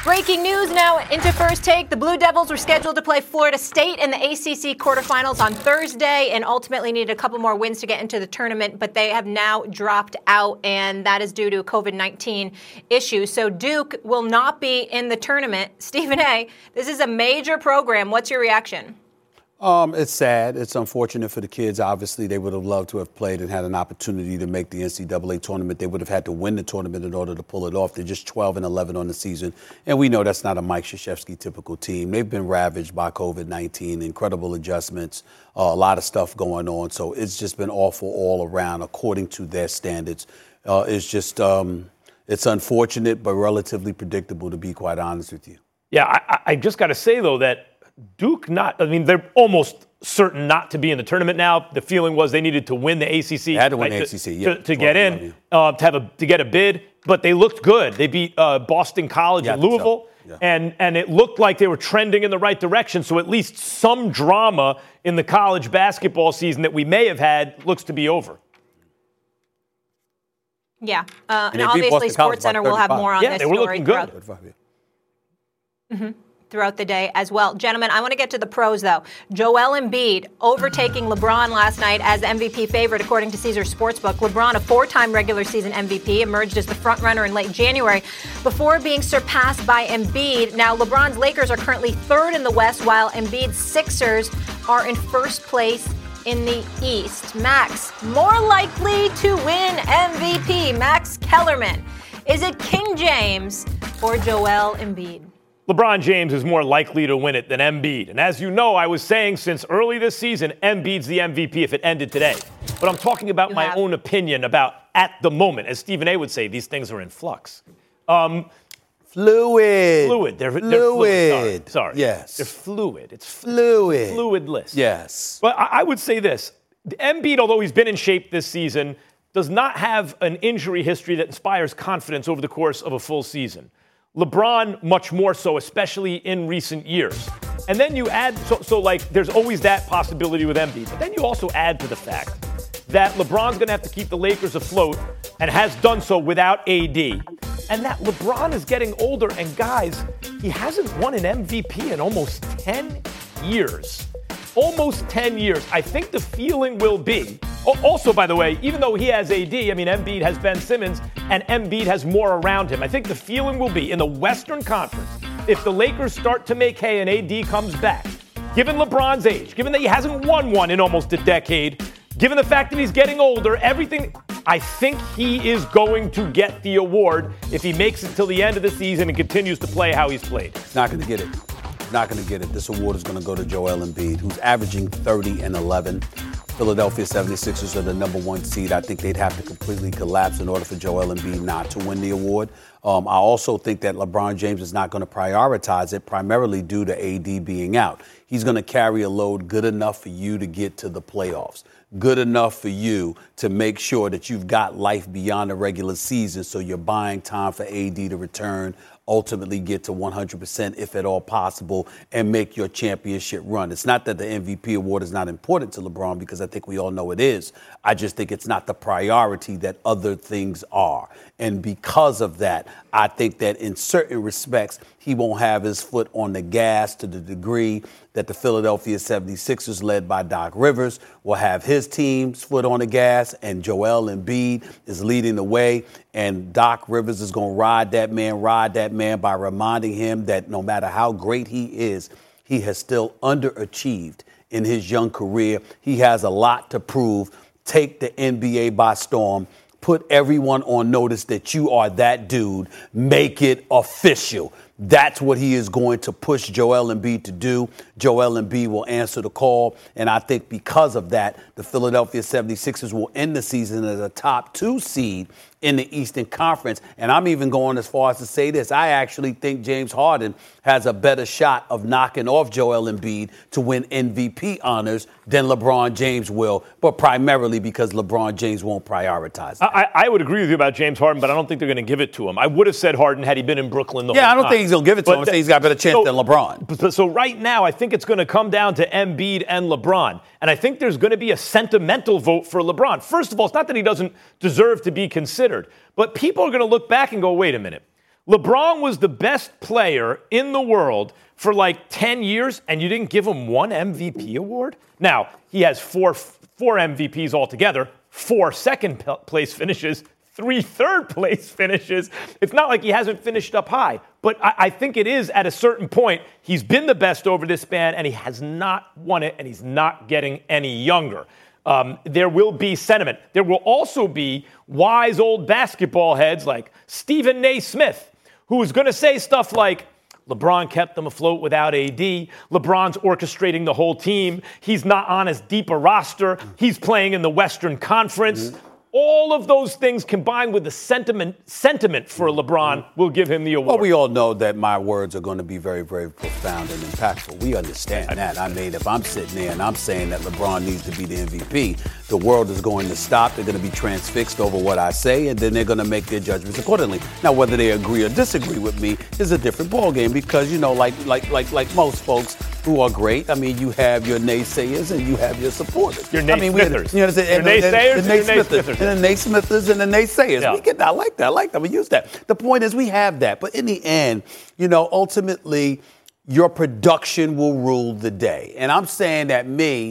Breaking news now into First Take. The Blue Devils were scheduled to play Florida State in the ACC quarterfinals on Thursday and ultimately needed a couple more wins to get into the tournament, but they have now dropped out, and that is due to COVID-19 issues. So Duke will not be in the tournament. Stephen A., this is a major program. What's your reaction? It's sad. It's unfortunate for the kids. Obviously, they would have loved to have played and had an opportunity to make the NCAA tournament. They would have had to win the tournament in order to pull it off. They're just 12-11 on the season, and we know that's not a Mike Krzyzewski typical team. They've been ravaged by COVID-19, incredible adjustments, a lot of stuff going on. So it's just been awful all around, according to their standards. It's just it's unfortunate, but relatively predictable, to be quite honest with you. Yeah, I just got to say, though, that Duke they're almost certain not to be in the tournament now. The feeling was they needed to win the ACC. They had to win the ACC, yeah. To get in, to get a bid. But they looked good. They beat Boston College and Louisville. Yeah. And it looked like they were trending in the right direction. So at least some drama in the college basketball season that we may have had looks to be over. Yeah. And obviously SportsCenter will have more on this story. They were looking good. Throughout the day as well. Gentlemen, I want to get to the pros, though. Joel Embiid overtaking LeBron last night as MVP favorite, according to Caesars Sportsbook. LeBron, a four-time regular season MVP, emerged as the front-runner in late January before being surpassed by Embiid. Now, LeBron's Lakers are currently third in the West, while Embiid's Sixers are in first place in the East. Max, more likely to win MVP, Max Kellerman. Is it King James or Joel Embiid? LeBron James is more likely to win it than Embiid. And as you know, I was saying since early this season, Embiid's the MVP if it ended today. But I'm talking about my own opinion about at the moment. As Stephen A. would say, these things are in flux. Fluid. They're fluid. Sorry. Yes. They're fluid. It's fluid. Fluidless. Yes. But I would say this. Embiid, although he's been in shape this season, does not have an injury history that inspires confidence over the course of a full season. LeBron, much more so, especially in recent years. And then you add, there's always that possibility with Embiid. But then you also add to the fact that LeBron's going to have to keep the Lakers afloat and has done so without AD. And that LeBron is getting older. And guys, he hasn't won an MVP in almost 10 years. Almost 10 years. I think the feeling will be, also, by the way, even though he has AD, Embiid has Ben Simmons, and Embiid has more around him. I think the feeling will be in the Western Conference, if the Lakers start to make hay and AD comes back, given LeBron's age, given that he hasn't won one in almost a decade, given the fact that he's getting older, everything, I think he is going to get the award if he makes it till the end of the season and continues to play how he's played. He's not going to get it. Not going to get it. This award is going to go to Joel Embiid, who's averaging 30 and 11. Philadelphia 76ers are the number one seed. I think they'd have to completely collapse in order for Joel Embiid not to win the award. I also think that LeBron James is not going to prioritize it, primarily due to AD being out. He's going to carry a load good enough for you to get to the playoffs, good enough for you to make sure that you've got life beyond the regular season, so you're buying time for AD to return, ultimately get to 100% if at all possible, and make your championship run. It's not that the MVP award is not important to LeBron, because I think we all know it is. I just think it's not the priority that other things are. And because of that, I think that in certain respects, he won't have his foot on the gas to the degree that the Philadelphia 76ers, led by Doc Rivers, will have his team's foot on the gas, and Joel Embiid is leading the way. And Doc Rivers is going to ride that man by reminding him that no matter how great he is, he has still underachieved in his young career. He has a lot to prove. Take the NBA by storm. Put everyone on notice that you are that dude. Make it official. That's what he is going to push Joel Embiid to do. Joel Embiid will answer the call. And I think because of that, the Philadelphia 76ers will end the season as a top 2 seed in the Eastern Conference. And I'm even going as far as to say this. I actually think James Harden has a better shot of knocking off Joel Embiid to win MVP honors than LeBron James will, but primarily because LeBron James won't prioritize that. I would agree with you about James Harden, but I don't think they're going to give it to him. I would have said Harden had he been in Brooklyn the whole time. Yeah, I don't think he's going to give it to him. I think he's got a better chance than LeBron. So right now, I think it's going to come down to Embiid and LeBron. And I think there's going to be a sentimental vote for LeBron. First of all, it's not that he doesn't deserve to be considered, but people are going to look back and go, wait a minute. LeBron was the best player in the world for like 10 years, and you didn't give him one MVP award? Now, he has four MVPs altogether, 4 second-place finishes, 3 third-place finishes. It's not like he hasn't finished up high, but I think it is at a certain point. He's been the best over this span, and he has not won it, and he's not getting any younger. There will be sentiment. There will also be wise old basketball heads like Stephen A. Smith, who is going to say stuff like, LeBron kept them afloat without AD. LeBron's orchestrating the whole team. He's not on as deep a roster. He's playing in the Western Conference. Mm-hmm. All of those things combined with the sentiment for LeBron will give him the award. Well, we all know that my words are going to be very, very profound and impactful. We understand that. I mean, if I'm sitting there and I'm saying that LeBron needs to be the MVP, the world is going to stop. They're going to be transfixed over what I say, and then they're going to make their judgments accordingly. Now, whether they agree or disagree with me is a different ballgame because, you know, like most folks who are great, I mean, you have your naysayers and you have your supporters. Your naysmithers. You know what I'm saying? The naysayers and the naysmithers. And the naysmithers and the naysayers. Yeah. We get that. I like that. We use that. The point is we have that. But in the end, you know, ultimately, your production will rule the day. And I'm saying that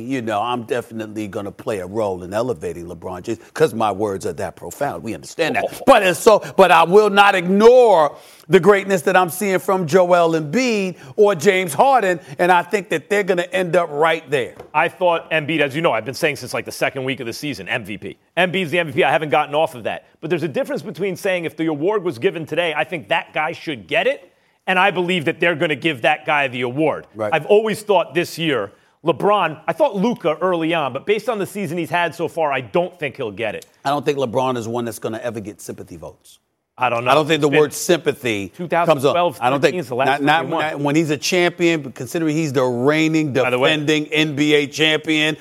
I'm definitely going to play a role in elevating LeBron James because my words are that profound. We understand that. But I will not ignore the greatness that I'm seeing from Joel Embiid or James Harden, and I think that they're going to end up right there. I thought Embiid, as you know, I've been saying since like the second week of the season, MVP. Embiid's the MVP. I haven't gotten off of that. But there's a difference between saying if the award was given today, I think that guy should get it, and I believe that they're going to give that guy the award. Right. I've always thought this year, LeBron, I thought Luka early on, but based on the season he's had so far, I don't think he'll get it. I don't think LeBron is one that's going to ever get sympathy votes. I don't know. I don't think the word sympathy comes up. I don't think is the last not when he's a champion, but considering he's the reigning, defending NBA champion,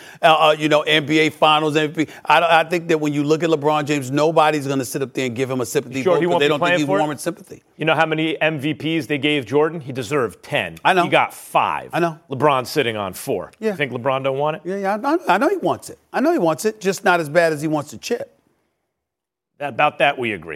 NBA Finals MVP. I think that when you look at LeBron James, nobody's going to sit up there and give him a sympathy vote because they don't think he's warranted sympathy. You know how many MVPs they gave Jordan? He deserved 10. I know. He got 5. I know. LeBron's sitting on 4. Yeah. You think LeBron don't want it? Yeah, I know he wants it. I know he wants it, just not as bad as he wants the chip. About that, we agree.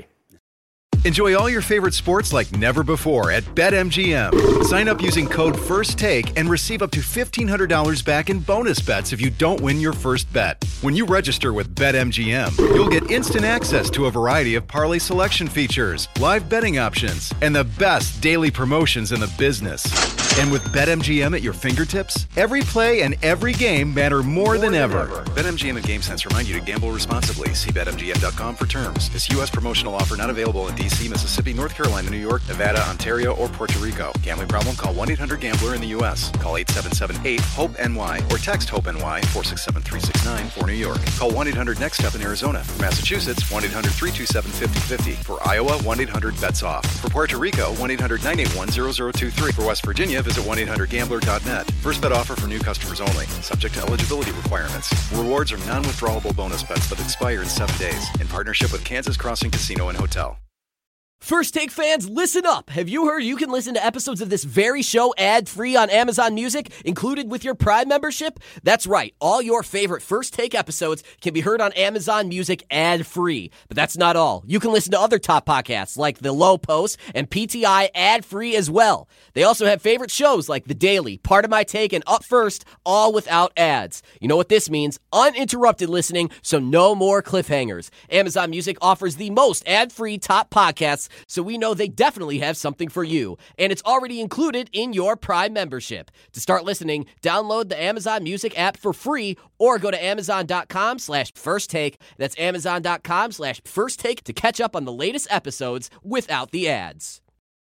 Enjoy all your favorite sports like never before at BetMGM. Sign up using code FIRSTTAKE and receive up to $1,500 back in bonus bets if you don't win your first bet. When you register with BetMGM, you'll get instant access to a variety of parlay selection features, live betting options, and the best daily promotions in the business. And with BetMGM at your fingertips, every play and every game matter more than ever. BetMGM and GameSense remind you to gamble responsibly. See BetMGM.com for terms. This U.S. promotional offer not available in D.C., Mississippi, North Carolina, New York, Nevada, Ontario, or Puerto Rico. Gambling problem? Call 1-800-GAMBLER in the U.S. Call 877-8-HOPE-NY or text HOPE-NY 467-369 for New York. Call 1-800-NEXT-STEP in Arizona. For Massachusetts, 1-800-327-5050. For Iowa, 1-800-BETS-OFF. For Puerto Rico, 1-800-981-0023. For West Virginia, visit 1-800-GAMBLER.net. First bet offer for new customers only. Subject to eligibility requirements. Rewards are non-withdrawable bonus bets that expire in 7 days. In partnership with Kansas Crossing Casino and Hotel. First Take fans, listen up. Have you heard you can listen to episodes of this very show ad-free on Amazon Music, included with your Prime membership? That's right. All your favorite First Take episodes can be heard on Amazon Music ad-free. But that's not all. You can listen to other top podcasts like The Low Post and PTI ad-free as well. They also have favorite shows like The Daily, Part of My Take, and Up First, all without ads. You know what this means? Uninterrupted listening, so no more cliffhangers. Amazon Music offers the most ad-free top podcasts, so we know they definitely have something for you. And it's already included in your Prime membership. To start listening, download the Amazon Music app for free or go to Amazon.com/firsttake. That's Amazon.com/firsttake to catch up on the latest episodes without the ads.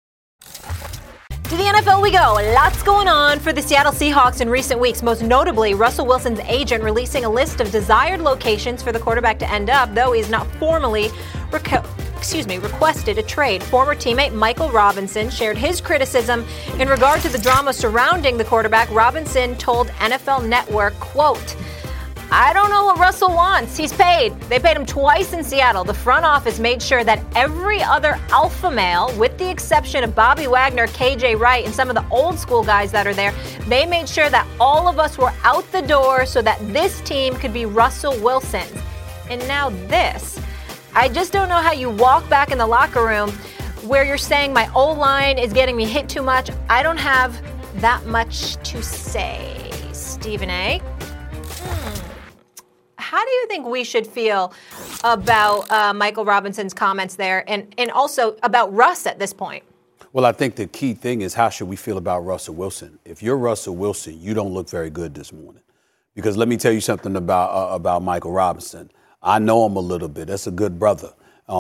To the NFL we go. Lots going on for the Seattle Seahawks in recent weeks, most notably Russell Wilson's agent releasing a list of desired locations for the quarterback to end up, though he's not formally requested a trade. Former teammate Michael Robinson shared his criticism in regard to the drama surrounding the quarterback. Robinson told NFL Network, quote, "I don't know what Russell wants. He's paid. They paid him twice in Seattle. The front office made sure that every other alpha male, with the exception of Bobby Wagner, KJ Wright, and some of the old school guys that are there, they made sure that all of us were out the door so that this team could be Russell Wilson's." And now this. I just don't know how you walk back in the locker room where you're saying my O-line is getting me hit too much, I don't have that much to say. Stephen A. How do you think we should feel about Michael Robinson's comments there and also about Russ at this point? Well, I think the key thing is how should we feel about Russell Wilson? If you're Russell Wilson, you don't look very good this morning. Because let me tell you something about Michael Robinson. I know him a little bit. That's a good brother.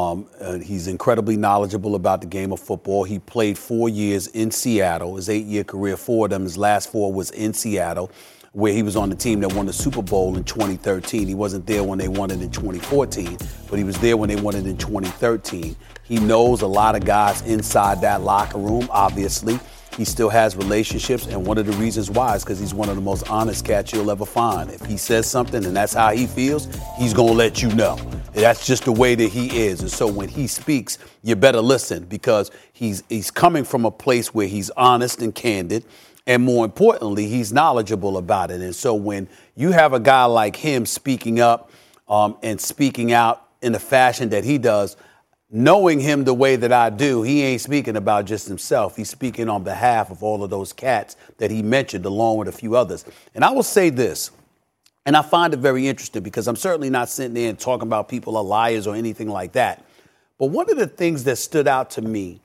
He's incredibly knowledgeable about the game of football. He played 4 years in Seattle. His 8-year career, 4 of them, his last 4 was in Seattle, where he was on the team that won the Super Bowl in 2013. He wasn't there when they won it in 2014, but he was there when they won it in 2013. He knows a lot of guys inside that locker room, obviously. He still has relationships, and one of the reasons why is because he's one of the most honest cats you'll ever find. If he says something and that's how he feels, he's going to let you know. That's just the way that he is. And so when he speaks, you better listen because he's coming from a place where he's honest and candid, and more importantly, he's knowledgeable about it. And so when you have a guy like him speaking up and speaking out in the fashion that he does, knowing him the way that I do, he ain't speaking about just himself. He's speaking on behalf of all of those cats that he mentioned, along with a few others. And I will say this, and I find it very interesting because I'm certainly not sitting there and talking about people are liars or anything like that. But one of the things that stood out to me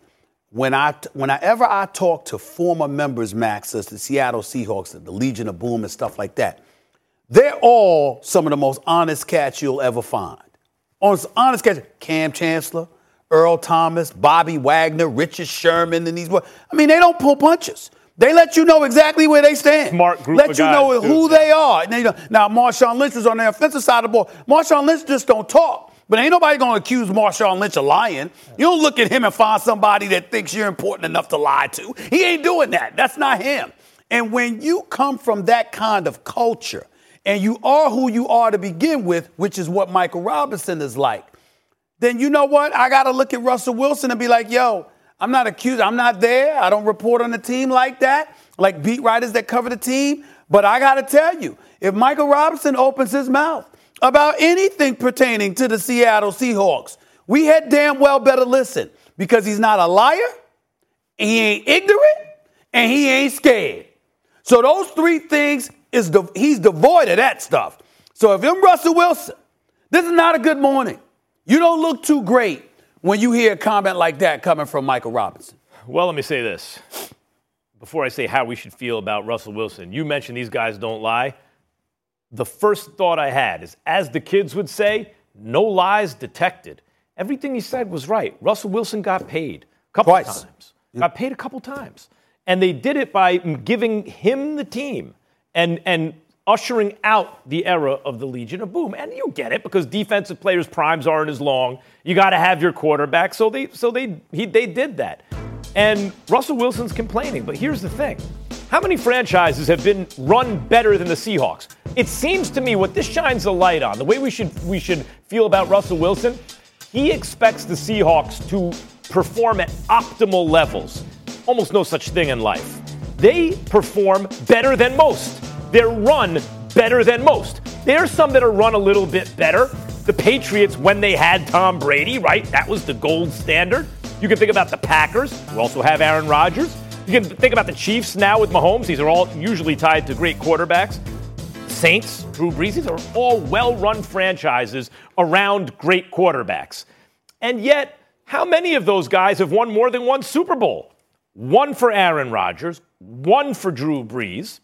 whenever I talk to former members, Max, of the Seattle Seahawks, the Legion of Boom and stuff like that, they're all some of the most honest cats you'll ever find. Honest cats, Cam Chancellor, Earl Thomas, Bobby Wagner, Richard Sherman, and these boys. I mean, they don't pull punches. They let you know exactly where they stand. Smart group let of you guys, know who too. they are. Now, Marshawn Lynch is on the offensive side of the ball. Marshawn Lynch just don't talk. But ain't nobody going to accuse Marshawn Lynch of lying. You don't look at him and find somebody that thinks you're important enough to lie to. He ain't doing that. That's not him. And when you come from that kind of culture, and you are who you are to begin with, which is what Michael Robinson is like, then you know what? I got to look at Russell Wilson and be like, yo, I'm not accused. I'm not there. I don't report on the team like that, like beat writers that cover the team. But I got to tell you, if Michael Robinson opens his mouth about anything pertaining to the Seattle Seahawks, we had damn well better listen because he's not a liar, he ain't ignorant, and he ain't scared. So those 3 things, he's devoid of that stuff. So if I'm Russell Wilson, this is not a good morning. You don't look too great when you hear a comment like that coming from Michael Robinson. Well, let me say this. Before I say how we should feel about Russell Wilson, you mentioned these guys don't lie. The first thought I had is, as the kids would say, no lies detected. Everything he said was right. Russell Wilson got paid a couple times. Got paid a couple times. And they did it by giving him the team and ushering out the era of the Legion of Boom. And you get it because defensive players' primes aren't as long. You got to have your quarterback. So they did that. And Russell Wilson's complaining. But here's the thing. How many franchises have been run better than the Seahawks? It seems to me what this shines a light on, the way we should feel about Russell Wilson, he expects the Seahawks to perform at optimal levels. Almost no such thing in life. They perform better than most. They're run better than most. There's some that are run a little bit better. The Patriots, when they had Tom Brady, right? That was the gold standard. You can think about the Packers, who also have Aaron Rodgers. You can think about the Chiefs now with Mahomes. These are all usually tied to great quarterbacks. Saints, Drew Brees, these are all well-run franchises around great quarterbacks. And yet, how many of those guys have won more than one Super Bowl? One for Aaron Rodgers, one for Drew Brees,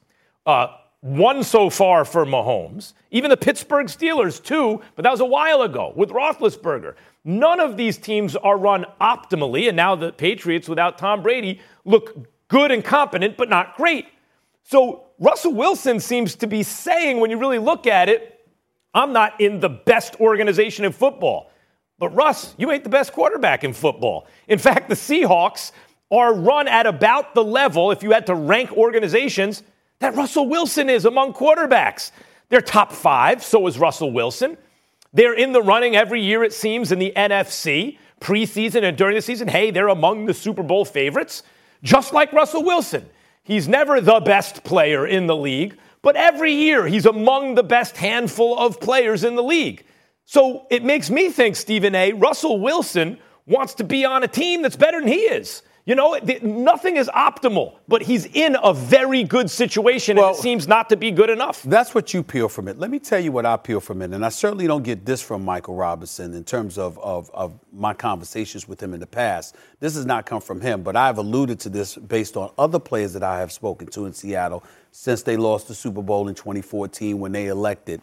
one so far for Mahomes. Even the Pittsburgh Steelers, 2, but that was a while ago with Roethlisberger. None of these teams are run optimally, and now the Patriots, without Tom Brady, look good and competent, but not great. So Russell Wilson seems to be saying, when you really look at it, I'm not in the best organization in football. But Russ, you ain't the best quarterback in football. In fact, the Seahawks are run at about the level, if you had to rank organizations, that Russell Wilson is among quarterbacks. They're top 5, so is Russell Wilson. They're in the running every year, it seems, in the NFC, preseason and during the season. Hey, they're among the Super Bowl favorites, just like Russell Wilson. He's never the best player in the league, but every year he's among the best handful of players in the league. So it makes me think, Stephen A., Russell Wilson wants to be on a team that's better than he is. You know, nothing is optimal, but he's in a very good situation, and it seems not to be good enough. That's what you peel from it. Let me tell you what I peel from it, and I certainly don't get this from Michael Robinson in terms of my conversations with him in the past. This has not come from him, but I've alluded to this based on other players that I have spoken to in Seattle since they lost the Super Bowl in 2014 when they elected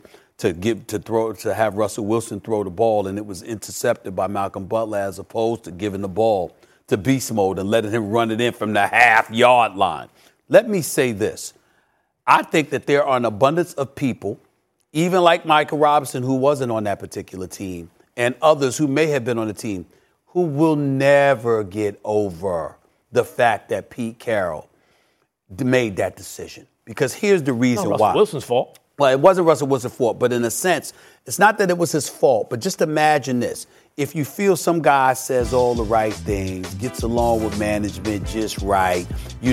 to have Russell Wilson throw the ball, and it was intercepted by Malcolm Butler as opposed to giving the ball to beast mode and letting him run it in from the half-yard line. Let me say this. I think that there are an abundance of people, even like Michael Robinson, who wasn't on that particular team, and others who may have been on the team, who will never get over the fact that Pete Carroll made that decision. Because here's the reason why. Russell Wilson's fault. Well, it wasn't Russell Wilson's fault, but in a sense, it's not that it was his fault, but just imagine this. If you feel some guy says all the right things, gets along with management just right,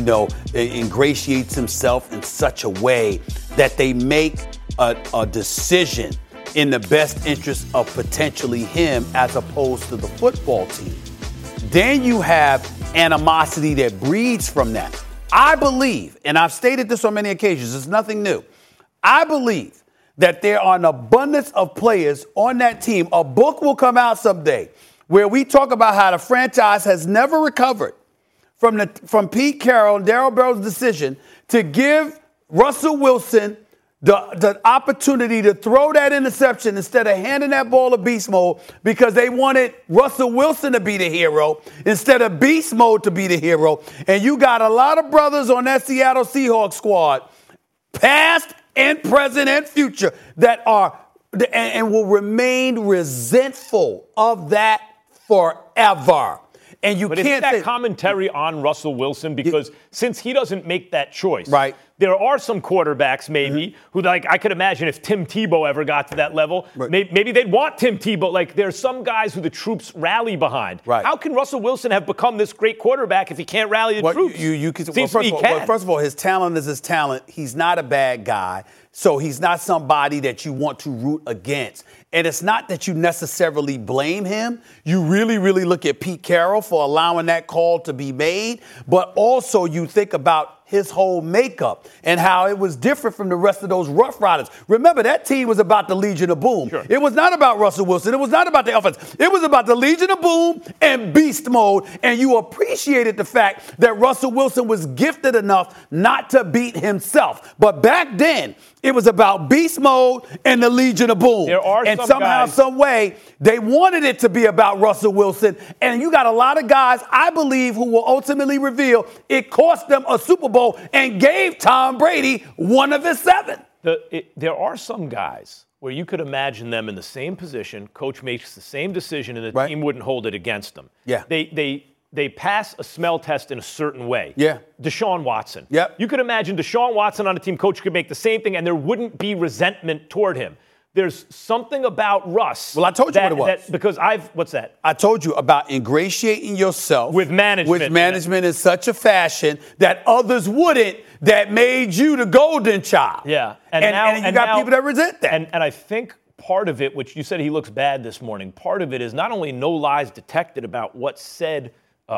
ingratiates himself in such a way that they make a decision in the best interest of potentially him as opposed to the football team, then you have animosity that breeds from that. I believe, and I've stated this on many occasions, it's nothing new. I believe that there are an abundance of players on that team. A book will come out someday where we talk about how the franchise has never recovered from Pete Carroll and Darrell Bell's decision to give Russell Wilson the opportunity to throw that interception instead of handing that ball to beast mode because they wanted Russell Wilson to be the hero instead of beast mode to be the hero. And you got a lot of brothers on that Seattle Seahawks squad, past and present and future, that are and will remain resentful of that forever. And you but can't isn't that commentary on Russell Wilson? Because since he doesn't make that choice, right, there are some quarterbacks maybe who, like, I could imagine if Tim Tebow ever got to that level, maybe they'd want Tim Tebow. Like, there's some guys who the troops rally behind. Right. How can Russell Wilson have become this great quarterback if he can't rally the troops? First of all, his talent is his talent. He's not a bad guy. So he's not somebody that you want to root against. And it's not that you necessarily blame him. You really, really look at Pete Carroll for allowing that call to be made. But also you think about his whole makeup and how it was different from the rest of those Rough Riders. Remember, that team was about the Legion of Boom. Sure. It was not about Russell Wilson. It was not about the offense. It was about the Legion of Boom and beast mode. And you appreciated the fact that Russell Wilson was gifted enough not to beat himself. But back then, it was about beast mode and the Legion of Boom. And somehow, some way, they wanted it to be about Russell Wilson. And you got a lot of guys, I believe, who will ultimately reveal it cost them a Super Bowl and gave Tom Brady one of his 7. There are some guys where you could imagine them in the same position, coach makes the same decision, and the team wouldn't hold it against them. Yeah. They pass a smell test in a certain way. Yeah. Deshaun Watson. Yep. You could imagine Deshaun Watson on a team, coach could make the same thing, and there wouldn't be resentment toward him. There's something about Russ. Well, I told you what it was. Because what's that? I told you about ingratiating yourself with management in such a fashion that others wouldn't, that made you the golden child. Yeah. And you got people that resent that. And I think part of it, which you said he looks bad this morning, part of it is not only no lies detected about what's said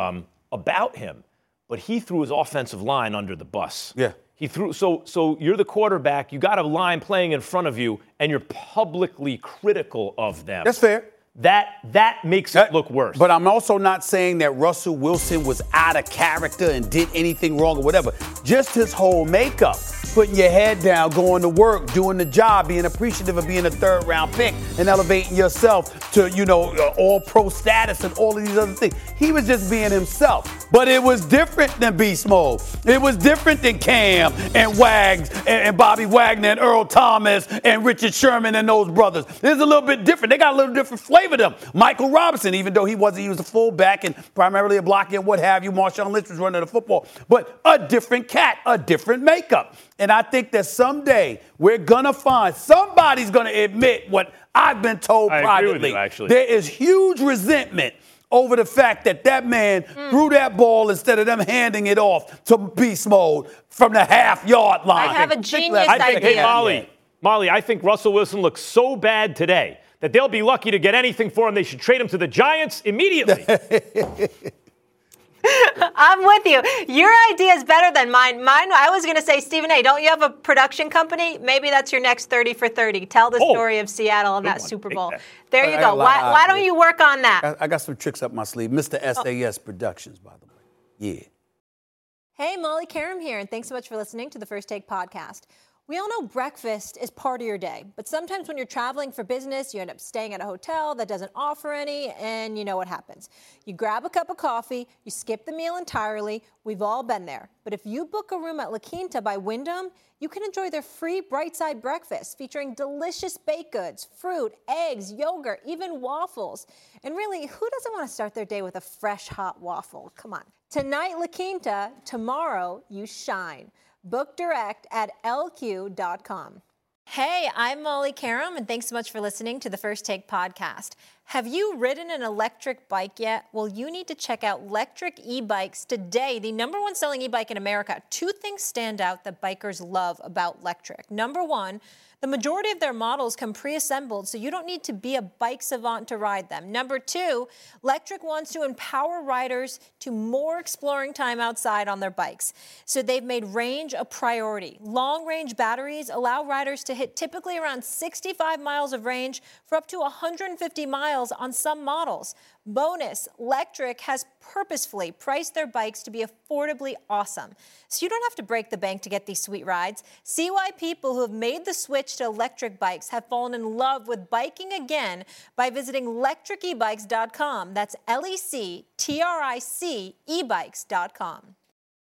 about him, but he threw his offensive line under the bus. Yeah. He threw so you're the quarterback, you got a line playing in front of you, and you're publicly critical of them. That's fair. That makes it look worse. But I'm also not saying that Russell Wilson was out of character and did anything wrong or whatever. Just his whole makeup. Putting your head down, going to work, doing the job, being appreciative of being a 3rd-round pick and elevating yourself to, all-pro status and all of these other things. He was just being himself. But it was different than Beast Mode. It was different than Cam and Wags and Bobby Wagner and Earl Thomas and Richard Sherman and those brothers. It's a little bit different. They got a little different flavor to them. Michael Robinson, even though he was a fullback and primarily a blocker and what have you, Marshawn Lynch was running the football. But a different cat, a different makeup. And I think that someday we're going to find somebody's going to admit what I've been told privately. Agree with you, actually. There is huge resentment over the fact that man threw that ball instead of them handing it off to beast mode from the half-yard line. I have a genius idea. Hey, Molly, I think Russell Wilson looks so bad today that they'll be lucky to get anything for him. They should trade him to the Giants immediately. I'm with you. Your idea is better than mine. I was going to say, Stephen A., don't you have a production company? Maybe that's your next 30 for 30. Tell the story of Seattle and that Super Bowl. There you go. Why don't you work on that? I got some tricks up my sleeve. Mr. SAS Productions, by the way. Yeah. Hey, Molly Karam here, and thanks so much for listening to the First Take podcast. We all know breakfast is part of your day, but sometimes when you're traveling for business, you end up staying at a hotel that doesn't offer any, and you know what happens. You grab a cup of coffee, you skip the meal entirely. We've all been there. But if you book a room at La Quinta by Wyndham, you can enjoy their free Bright Side breakfast featuring delicious baked goods, fruit, eggs, yogurt, even waffles. And really, who doesn't want to start their day with a fresh, hot waffle? Come on. Tonight, La Quinta. Tomorrow, you shine. Book direct at lq.com. Hey, I'm Molly Karam, and thanks so much for listening to the First Take podcast. Have you ridden an electric bike yet? Well, you need to check out Lectric E-Bikes today, the #1 selling e-bike in America. Two things stand out that bikers love about Lectric. Number one, the majority of their models come pre-assembled, so you don't need to be a bike savant to ride them. Number two, Lectric wants to empower riders to more exploring time outside on their bikes. So they've made range a priority. Long-range batteries allow riders to hit typically around 65 miles of range for up to 150 miles on some models. Bonus, Lectric has purposefully priced their bikes to be affordably awesome. So you don't have to break the bank to get these sweet rides. See why people who have made the switch to electric bikes have fallen in love with biking again by visiting lectricebikes.com. That's LECTRIC ebikes.com.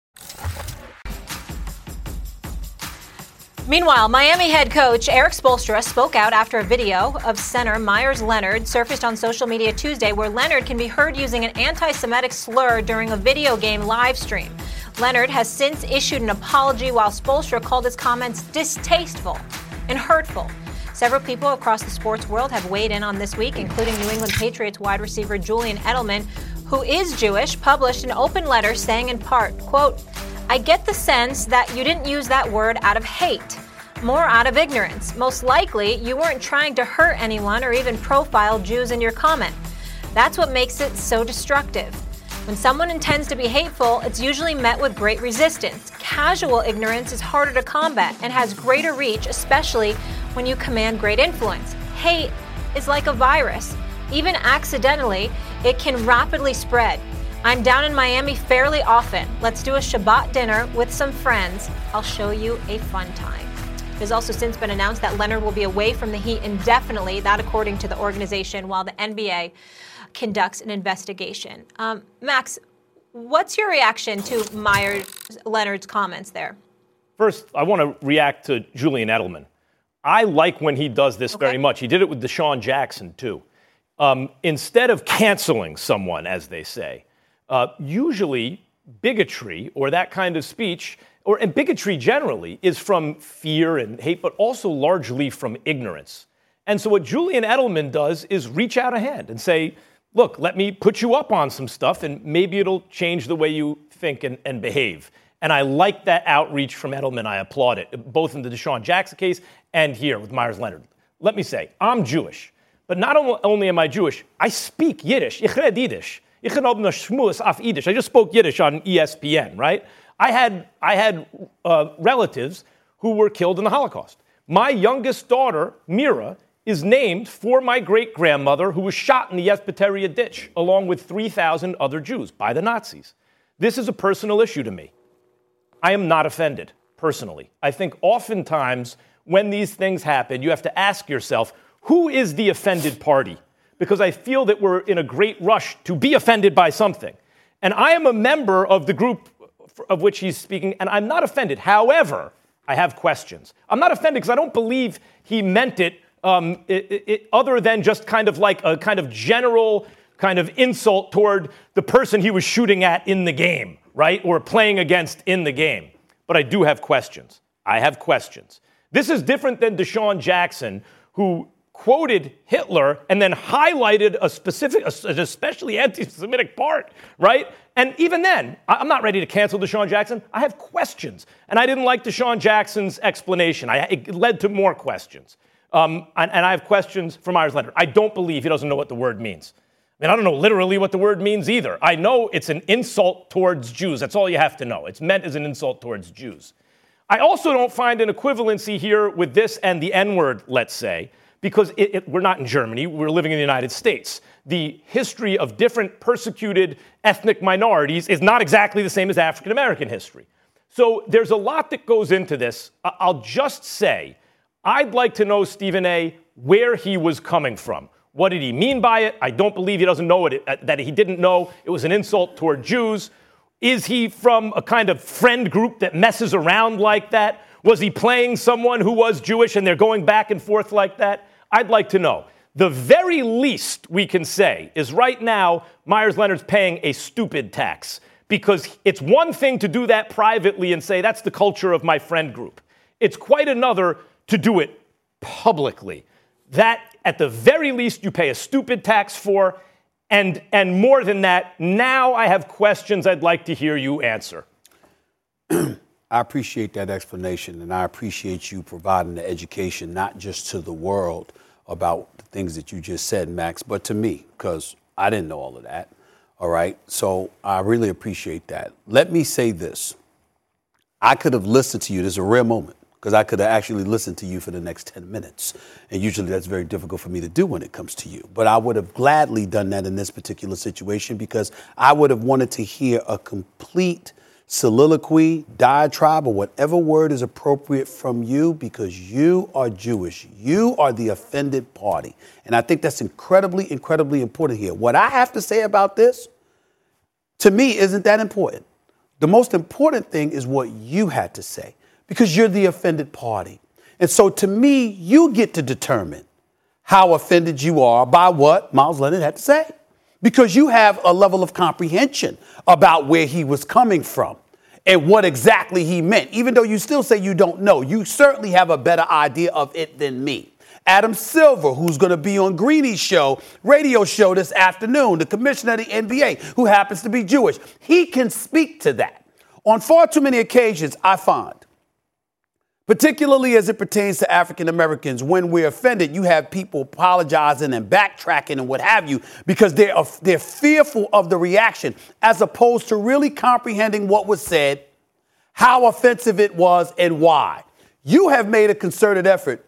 Meanwhile, Miami head coach Erik Spoelstra spoke out after a video of center Meyers Leonard surfaced on social media Tuesday, where Leonard can be heard using an anti-Semitic slur during a video game live stream. Leonard has since issued an apology, while Spoelstra called his comments distasteful and hurtful. Several people across the sports world have weighed in on this week, including New England Patriots wide receiver Julian Edelman, who is Jewish, published an open letter saying in part, quote, "I get the sense that you didn't use that word out of hate, more out of ignorance. Most likely, you weren't trying to hurt anyone or even profile Jews in your comment. That's what makes it so destructive. When someone intends to be hateful, it's usually met with great resistance. Casual ignorance is harder to combat and has greater reach, especially when you command great influence. Hate is like a virus. Even accidentally, it can rapidly spread. I'm down in Miami fairly often. Let's do a Shabbat dinner with some friends. I'll show you a fun time." It has also since been announced that Leonard will be away from the Heat indefinitely, that according to the organization, while the NBA conducts an investigation. Max, what's your reaction to Meyers Leonard's comments there? First, I want to react to Julian Edelman. I like when he does this very much. He did it with Deshaun Jackson, too. Instead of canceling someone, as they say, usually bigotry or that kind of speech, and bigotry generally, is from fear and hate, but also largely from ignorance. And so what Julian Edelman does is reach out a hand and say, look, let me put you up on some stuff, and maybe it'll change the way you think and behave. And I like that outreach from Edelman. I applaud it, both in the Deshaun Jackson case and here with Meyers Leonard. Let me say, I'm Jewish. But not only am I Jewish, I speak Yiddish. Ich red Yiddish. I just spoke Yiddish on ESPN, right? I had relatives who were killed in the Holocaust. My youngest daughter, Mira, is named for my great-grandmother who was shot in the Yespeteria ditch, along with 3,000 other Jews by the Nazis. This is a personal issue to me. I am not offended, personally. I think oftentimes when these things happen, you have to ask yourself, who is the offended party? Because I feel that we're in a great rush to be offended by something. And I am a member of the group of which he's speaking, and I'm not offended. However, I have questions. I'm not offended because I don't believe he meant it other than just kind of like a kind of general kind of insult toward the person he was shooting at in the game, right? Or playing against in the game. But I do have questions. I have questions. This is different than Deshaun Jackson, who quoted Hitler and then highlighted an especially anti-Semitic part, right? And even then, I'm not ready to cancel Deshaun Jackson. I have questions. And I didn't like Deshaun Jackson's explanation. It led to more questions. And I have questions for Meyers Leonard. I don't believe he doesn't know what the word means. I mean, I don't know literally what the word means either. I know it's an insult towards Jews. That's all you have to know. It's meant as an insult towards Jews. I also don't find an equivalency here with this and the N-word, let's say, because we're not in Germany. We're living in the United States. The history of different persecuted ethnic minorities is not exactly the same as African American history. So there's a lot that goes into this. I'll just say, I'd like to know, Stephen A., where he was coming from. What did he mean by it? I don't believe he doesn't know that he didn't know it was an insult toward Jews. Is he from a kind of friend group that messes around like that? Was he playing someone who was Jewish and they're going back and forth like that? I'd like to know. The very least we can say is right now, Meyers Leonard's paying a stupid tax, because it's one thing to do that privately and say, that's the culture of my friend group. It's quite another to do it publicly. That, at the very least, you pay a stupid tax for. And more than that, now I have questions I'd like to hear you answer. I appreciate that explanation, and I appreciate you providing the education, not just to the world about the things that you just said, Max, but to me, because I didn't know all of that. All right. So I really appreciate that. Let me say this. I could have listened to you. This is a rare moment, because I could have actually listened to you for the next 10 minutes. And usually that's very difficult for me to do when it comes to you. But I would have gladly done that in this particular situation, because I would have wanted to hear a complete soliloquy, diatribe, or whatever word is appropriate from you, because you are Jewish. You are the offended party. And I think that's incredibly, incredibly important here. What I have to say about this, to me, isn't that important. The most important thing is what you had to say, because you're the offended party. And so to me, you get to determine how offended you are by what Meyers Leonard had to say, because you have a level of comprehension about where he was coming from and what exactly he meant. Even though you still say you don't know, you certainly have a better idea of it than me. Adam Silver, who's going to be on Greeny's show, radio show this afternoon, the commissioner of the NBA, who happens to be Jewish, he can speak to that. On far too many occasions, I find, particularly as it pertains to African Americans, when we're offended, you have people apologizing and backtracking and what have you, because they're fearful of the reaction, as opposed to really comprehending what was said, how offensive it was, and why. You have made a concerted effort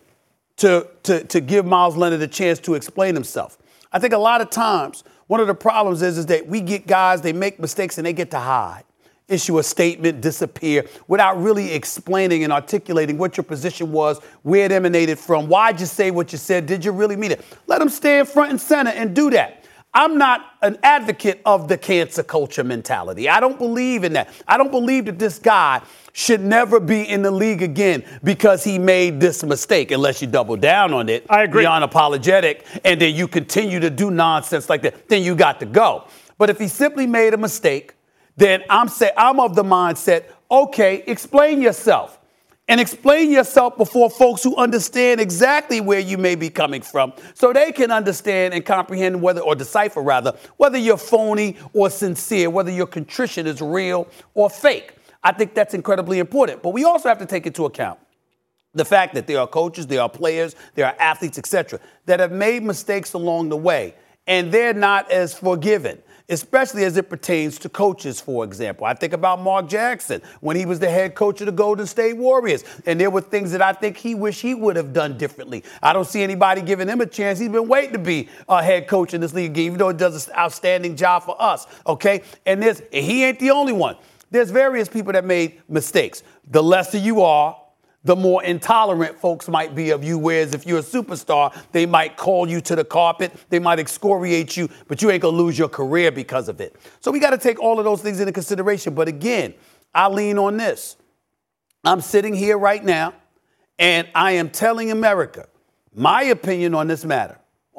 to give Meyers Leonard a chance to explain himself. I think a lot of times one of the problems is that we get guys, they make mistakes and they get to hide, issue a statement, disappear, without really explaining and articulating what your position was, where it emanated from, why'd you say what you said, did you really mean it? Let them stand front and center and do that. I'm not an advocate of the cancer culture mentality. I don't believe in that. I don't believe that this guy should never be in the league again because he made this mistake, unless you double down on it. I agree. Be unapologetic, and then you continue to do nonsense like that. Then you got to go. But if he simply made a mistake, then I'm of the mindset, okay, explain yourself. And explain yourself before folks who understand exactly where you may be coming from, so they can understand and comprehend or decipher whether you're phony or sincere, whether your contrition is real or fake. I think that's incredibly important. But we also have to take into account the fact that there are coaches, there are players, there are athletes, etc., that have made mistakes along the way, and they're not as forgiven, especially as it pertains to coaches, for example. I think about Mark Jackson when he was the head coach of the Golden State Warriors, and there were things that I think he wished he would have done differently. I don't see anybody giving him a chance. He's been waiting to be a head coach in this league, even though he does an outstanding job for us, okay? And he ain't the only one. There's various people that made mistakes. The lesser you are, the more intolerant folks might be of you, whereas if you're a superstar, they might call you to the carpet, they might excoriate you, but you ain't gonna lose your career because of it. So we gotta take all of those things into consideration. But again, I lean on this. I'm sitting here right now, and I am telling America, my opinion on this matter,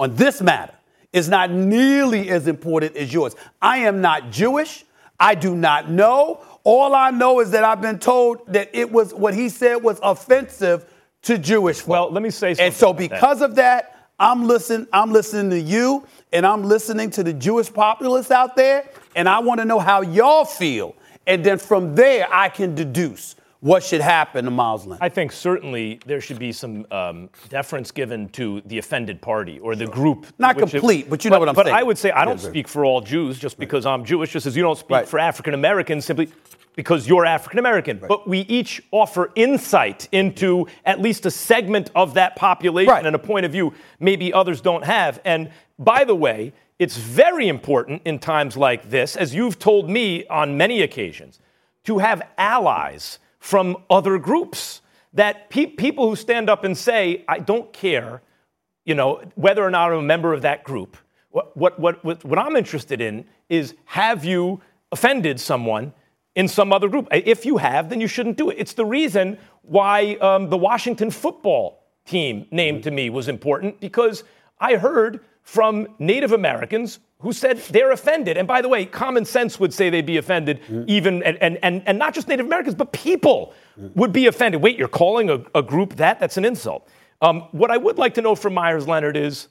is not nearly as important as yours. I am not Jewish. I do not know. All I know is that I've been told that it was what he said was offensive to Jewish folk. Well, let me say something. And so because of that, I'm listening to you, and I'm listening to the Jewish populace out there, and I want to know how y'all feel. And then from there, I can deduce what should happen to Myles Leonard? I think certainly there should be some deference given to the offended party or the group. Not complete, but you know what I'm saying. But I would say I don't speak for all Jews just because I'm Jewish, just as you don't speak for African Americans simply because you're African American. Right. But we each offer insight into at least a segment of that population and a point of view maybe others don't have. And by the way, it's very important in times like this, as you've told me on many occasions, to have allies from other groups. That people who stand up and say, I don't care, whether or not I'm a member of that group. What I'm interested in is, have you offended someone in some other group? If you have, then you shouldn't do it. It's the reason why the Washington football team name to me was important, because I heard from Native Americans who said they're offended. And by the way, common sense would say they'd be offended, even, and not just Native Americans, but people would be offended. Wait, you're calling a group that's an insult. What I would like to know from Myles Leonard is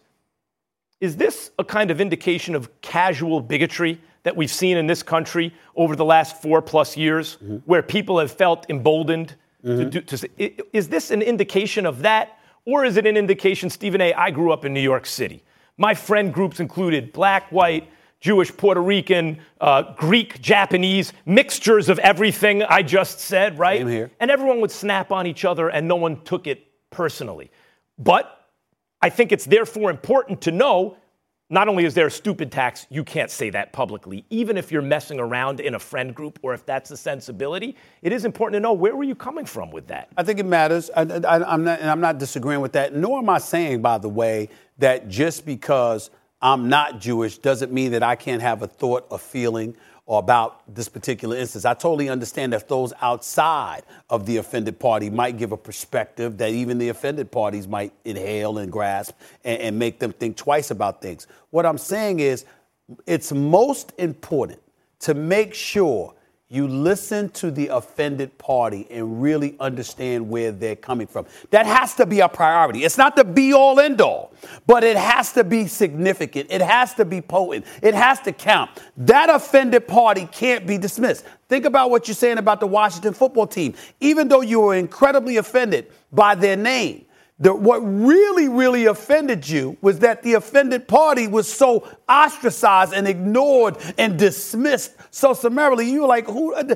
this a kind of indication of casual bigotry that we've seen in this country over the last 4+ years, where people have felt emboldened to say, is this an indication of that? Or is it an indication, Stephen A., I grew up in New York City. My friend groups included black, white, Jewish, Puerto Rican, Greek, Japanese, mixtures of everything I just said, right? Same here. And everyone would snap on each other and no one took it personally. But I think it's therefore important to know, not only is there a stupid tax, you can't say that publicly, even if you're messing around in a friend group or if that's the sensibility. It is important to know, where were you coming from with that? I think it matters. I'm not disagreeing with that, nor am I saying, by the way, that just because I'm not Jewish doesn't mean that I can't have a thought or feeling or about this particular instance. I totally understand that those outside of the offended party might give a perspective that even the offended parties might inhale and grasp and make them think twice about things. What I'm saying is it's most important to make sure you listen to the offended party and really understand where they're coming from. That has to be a priority. It's not the be-all, end-all, but it has to be significant. It has to be potent. It has to count. That offended party can't be dismissed. Think about what you're saying about the Washington football team. Even though you were incredibly offended by their name, what really, really offended you was that the offended party was so ostracized and ignored and dismissed so summarily. You were like,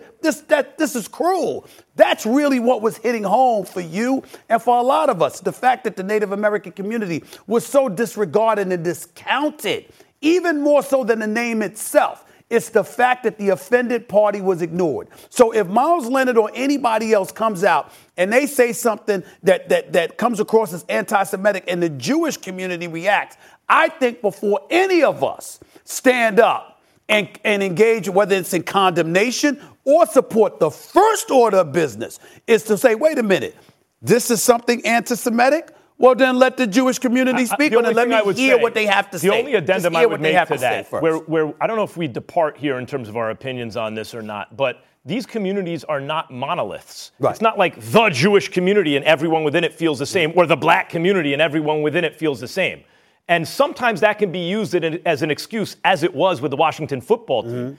this is cruel. That's really what was hitting home for you and for a lot of us. The fact that the Native American community was so disregarded and discounted, even more so than the name itself. It's the fact that the offended party was ignored. So if Myles Leonard or anybody else comes out and they say something that comes across as anti-Semitic and the Jewish community reacts, I think before any of us stand up and engage, whether it's in condemnation or support, the first order of business is to say, wait a minute, this is something anti-Semitic? Well, then let the Jewish community speak on it. Let me hear what they have to say. The only addendum I would make to that, where I don't know if we depart here in terms of our opinions on this or not, but these communities are not monoliths. Right. It's not like the Jewish community and everyone within it feels the same, or the black community and everyone within it feels the same. And sometimes that can be used as an excuse, as it was with the Washington football team,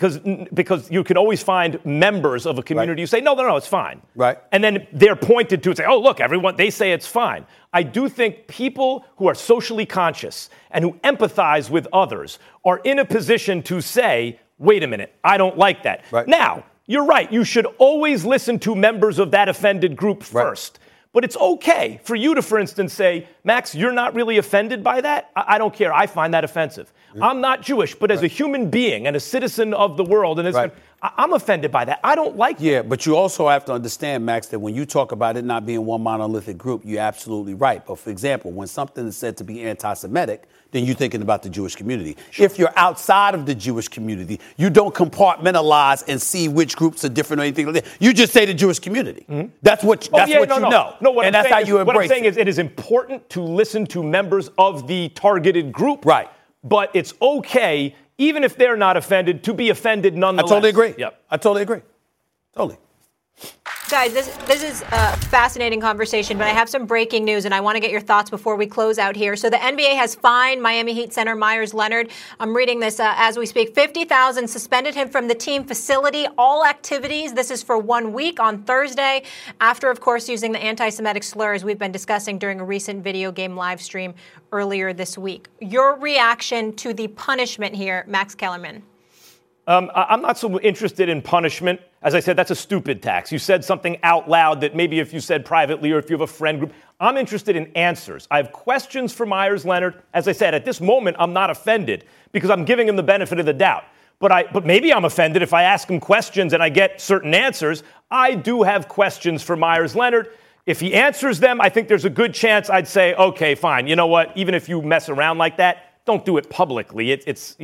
because you can always find members of a community who say, no, it's fine. Right. And then they're pointed to and say, oh, look, everyone, they say it's fine. I do think people who are socially conscious and who empathize with others are in a position to say, wait a minute, I don't like that. Right. Now, you're right. You should always listen to members of that offended group first. Right. But it's okay for you to, for instance, say, Max, you're not really offended by that? I don't care. I find that offensive. I'm not Jewish, but as a human being and a citizen of the world, and I'm offended by that. I don't like that. Yeah, but you also have to understand, Max, that when you talk about it not being one monolithic group, you're absolutely right. But for example, when something is said to be anti-Semitic, then you're thinking about the Jewish community. Sure. If you're outside of the Jewish community, you don't compartmentalize and see which groups are different or anything like that. You just say the Jewish community. Mm-hmm. That's what you know. No, and that's how you embrace it. What I'm saying is it is important to listen to members of the targeted group. Right. But it's okay, even if they're not offended, to be offended nonetheless. I totally agree. Yep. I totally agree. Totally. Guys, this is a fascinating conversation, but I have some breaking news, and I want to get your thoughts before we close out here. So the NBA has fined Miami Heat center Myers Leonard. I'm reading this as we speak. $50,000, suspended him from the team facility, all activities. This is for 1 week on Thursday, after, of course, using the anti-Semitic slurs we've been discussing during a recent video game live stream earlier this week. Your reaction to the punishment here, Max Kellerman? I'm not so interested in punishment. As I said, that's a stupid tax. You said something out loud that maybe if you said privately or if you have a friend group. I'm interested in answers. I have questions for Myers Leonard. As I said, at this moment, I'm not offended because I'm giving him the benefit of the doubt. But maybe I'm offended if I ask him questions and I get certain answers. I do have questions for Myers Leonard. If he answers them, I think there's a good chance I'd say, okay, fine. You know what? Even if you mess around like that, don't do it publicly. It's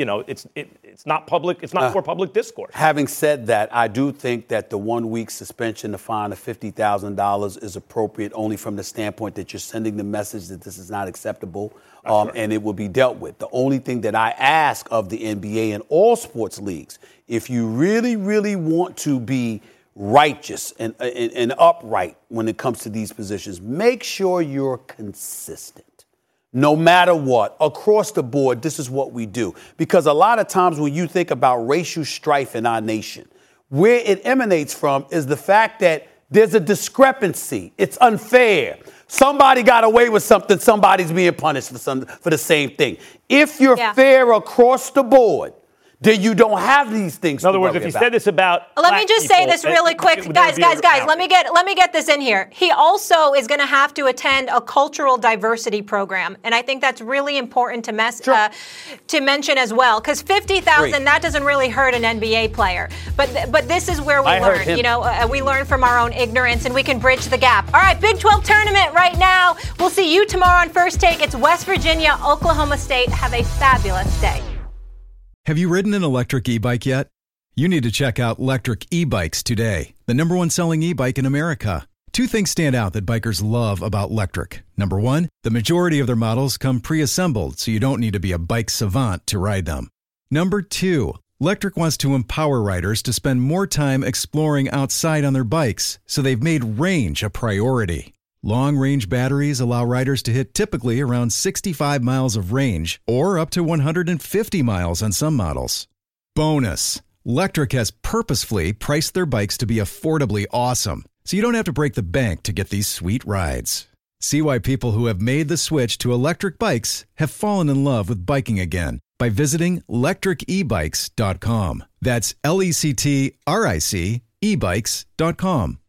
not public. It's not for public discourse. Having said that, I do think that the 1 week suspension, the fine of $50,000 is appropriate only from the standpoint that you're sending the message that this is not acceptable and it will be dealt with. The only thing that I ask of the NBA and all sports leagues, if you really, really want to be righteous and upright when it comes to these positions, make sure you're consistent. No matter what, across the board, this is what we do. Because a lot of times when you think about racial strife in our nation, where it emanates from is the fact that there's a discrepancy. It's unfair. Somebody got away with something, somebody's being punished for the same thing. If you're fair across the board, then you don't have these things. In other words, if you said this about let me just say this really quick, guys. Let me get this in here. He also is going to have to attend a cultural diversity program, and I think that's really important to mention as well. Because $50,000, that doesn't really hurt an NBA player, but this is where we learn. We learn from our own ignorance, and we can bridge the gap. All right, Big 12 tournament right now. We'll see you tomorrow on First Take. It's West Virginia, Oklahoma State. Have a fabulous day. Have you ridden an electric e-bike yet? You need to check out Lectric E-Bikes today, the #1 selling e-bike in America. Two things stand out that bikers love about Lectric. Number one, the majority of their models come pre-assembled, so you don't need to be a bike savant to ride them. Number two, Lectric wants to empower riders to spend more time exploring outside on their bikes, so they've made range a priority. Long-range batteries allow riders to hit typically around 65 miles of range or up to 150 miles on some models. Bonus, Lectric has purposefully priced their bikes to be affordably awesome, so you don't have to break the bank to get these sweet rides. See why people who have made the switch to electric bikes have fallen in love with biking again by visiting lectricebikes.com. That's LECTRIC ebikes.com.